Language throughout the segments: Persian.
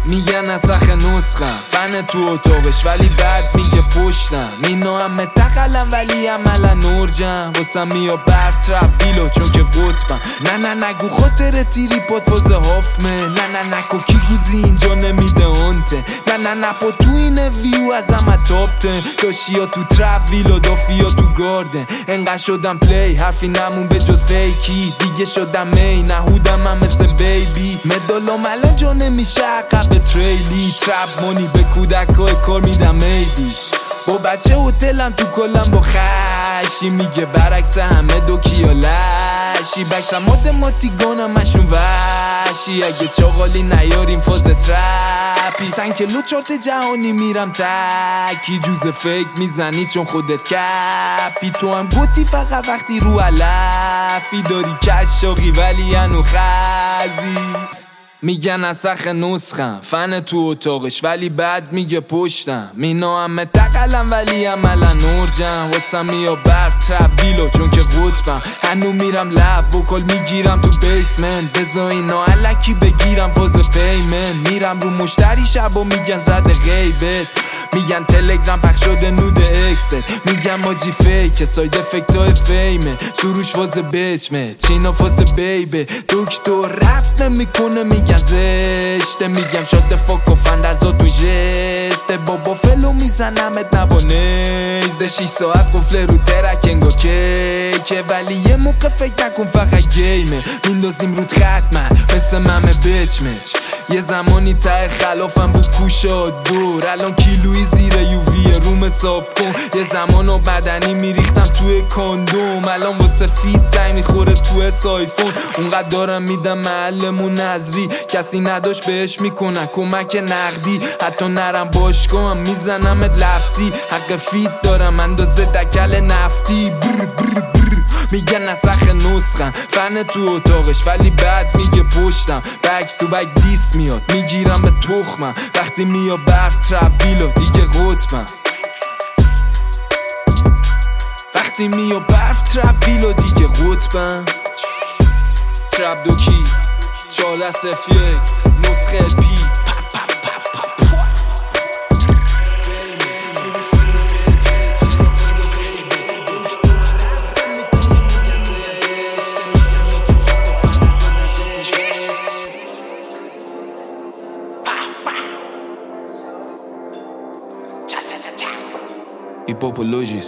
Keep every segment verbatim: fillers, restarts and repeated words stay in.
میگن نسخ نسخم فن تو اتاقش ولی بعد میگه پشتم مینو همه تقلم ولی عملا نورجم واسم میا برف ترپ ویلو چون که قطبم نه نه نگو خاطر تیری پات واسه هافمه نه نه نکو کی گوزی اینجا نمیده انته نه نه نه پا تو این ویو از همه تابتن داشیا تو ترپ ویلو دافیا تو گاردن انقدر شدم پلی حرفی نمون به جز فیکی دیگه شدم می نهودم هم مثل بیبی مدالام الان جا نمیشه عقب تریلی ترپ مونی به کودکای کار میدم میدیش با بچه هتلم تو کلم با خشی میگه برعکس همه دو کیا لشی بکسم ماتماتیگانم مشون وشی اگه چاقالی نیاریم فاز ترپی سن کلو چارت جهانی میرم تکی جوز فیک میزنی چون خودت کپی تو هم گوتی فقط وقتی رو علفی داری کشاقی ولی انو خزی میگن نسخ نسخم فن تو اتاقش ولی بعد میگه پشتم مینا همه تقلم ولی عملا نورجم واسم میا برف ترپ ویلو چون که قطبم هنو میرم لب وکل میگیرم تو بیسمن بزا اینا علکی بگیرم فاز پیمن میرم رو مشتری شب و میگن زده غیبت میگن تلگرام پخش شده نود اکست میگن ماجی فیکه ساید افکت های فیمه سروش فاز بچمه چینا فاز بیبه دکتر رفت نمیکنه میگن زشته میگم شاد فاک و فندرزا تو جسته بابا فلو میزنمت نبا نیزه شیش ساعت قفله رو ترک انگا کیکه ولی یه موقع فکر نکن فقط گیمه میندازیم رود ختمن مثل ممه بچمچ یه زمانی ته خلافم بود کوشا دور الان کیلوی زیر یووی روم حساب کن یه زمانو بدنی میریختم توی کاندوم الان واسه فیت زنگ میخوره توی سایفون اونقدر دارم میدم محلمون نظری کسی نداشت بهش میکنن کمک نقدی حتی نرم باشگاه هم میزنمت لفظی حق فیت دارم اندازه دکل نفتی بر بر بر میگن نسخ نسخم فن تو اتاقش ولی بعد میگه پشتم بک تو بک دیس میاد میگیرم به تخمم وقتی میا برف ترپ ویلو دیگه قطبم وقتی میا برف ترپ ویلو دیگه قطبم ترپ دوکی چهارده صفر یک نسخه پی Hippopologis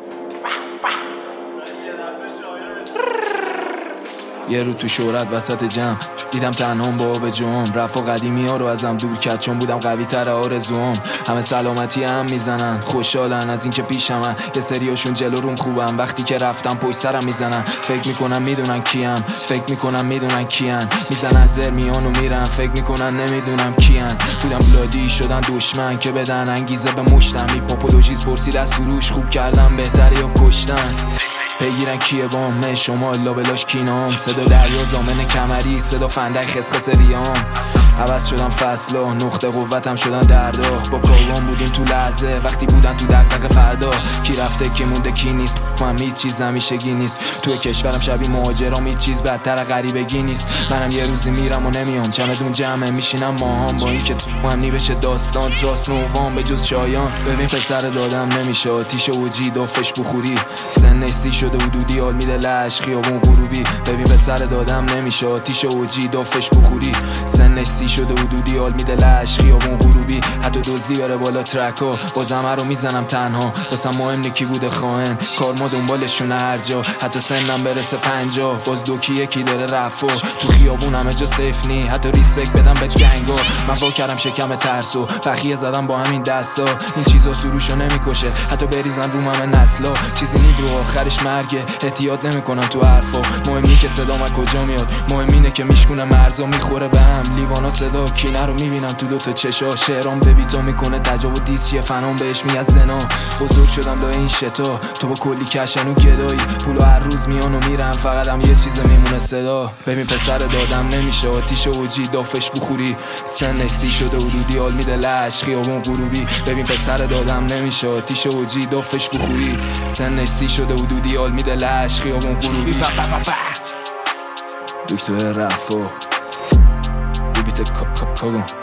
یه رو تو شهرت وسط جمع دیدم تنهام با آب جام رفا قدیمی ها رو ازم دور کرد چون بودم قوی تر آرزوام همه سلامتی هم میزنن خوشحالن از اینکه پیشمن یه سریاشون جلو روم خوبم وقتی که رفتم پشت سرم میزنن فکر میکنم میدونن کیم فکر میکنم میدونن کیان میزنن زر میان و میرن فکر میکنن نمیدونم کیان بودم بلادی شدن دشمن که بدن انگیزه به مشتم هیپوپولوژیز پرسید از سروش خوب کردم بهتره یا کشتن بگیرن کیه بام شما لابلاش کینام صدا دریا زامن کمری صدا فندک خسخس ریام عوض شدم فصلا نقطه قوتم شدن در راه با کاروان بودیم تو لحظه وقتی بودن تو دغدغه فردا کی رفته کی مونده کی نیست من هیچ چیز همیشگی نیست توی کشورم شبیه مهاجرام هیچ چیز بدتر غریبگی نیست منم یه روزی میرم و نمیام چمدون جمعه میشینم ماهام با اینکه مهمی بشه داستان تراس نوام به جز شایان ببین پسر دادم نمیشه آتیش اوجی دافش بخوری سن سی شده حدودی حال میده لش خیابون غروبی ببین پسر دادم نمیشه آتیش اوجی دافش بخوری سن سی شده حدودی حال میده لش خیابون غروبی حتی دزدی بره بالا ترکا بازم رو میزنم تنها واسم مهم نکی بوده خواهن کار ما دنبالشون هر جا حتی سنم برسه پنجا باز دوکی یکی داره رفا تو خیابون همه جا سیف نی حتی ریسپکت بدم به گنگا من وا کردم شکم ترسو بخیه زدم با همین دستا این چیزا سروشو نمیکشه حتی بریزن رو همه نسلا چیزی نید رو آخرش مرگه احتیاط نمیکنم تو حرفا مهم نی که صدام از کجا میاد مهم اینه که میشکونه مرزا میخوره به هم لیوانا صدا کینه رو میبینم تو دوتا چشا شعرام به بیتا میکنه تجاوز دیس چیه فنام بهش میگه زنا بزرگ شدم لای این شتا تو با کلی کشن و گدایی پولو هر روز میان و میرم فقط هم یه چیز میمونه صدا ببین پسر دادم نمیشه آتیش اوجی دافش بخوری سن سی شده حدودی حال میده لش خیابون غروبی ببین پسر دادم نمیشه آتیش اوجی دافش بخوری سن سی شده حدودی حال میده لش خیابون غروبی دکتر رفا بیت کاگو